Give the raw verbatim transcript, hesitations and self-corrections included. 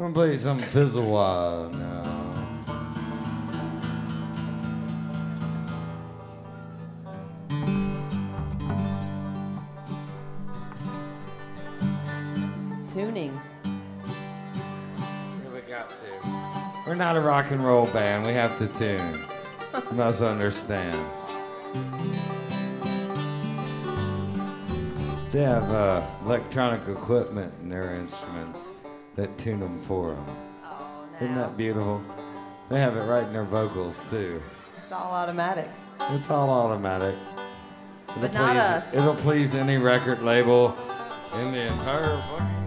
gonna play some Fizzle now. Tuning. We got to. We're not a rock and roll band. We have to tune. You must understand. They have uh, electronic equipment in their instruments that tune them for them. Oh, now. Isn't that beautiful? They have it right in their vocals too. It's all automatic. It's all automatic. It'll But not please, us. It'll please any record label in the entire fucking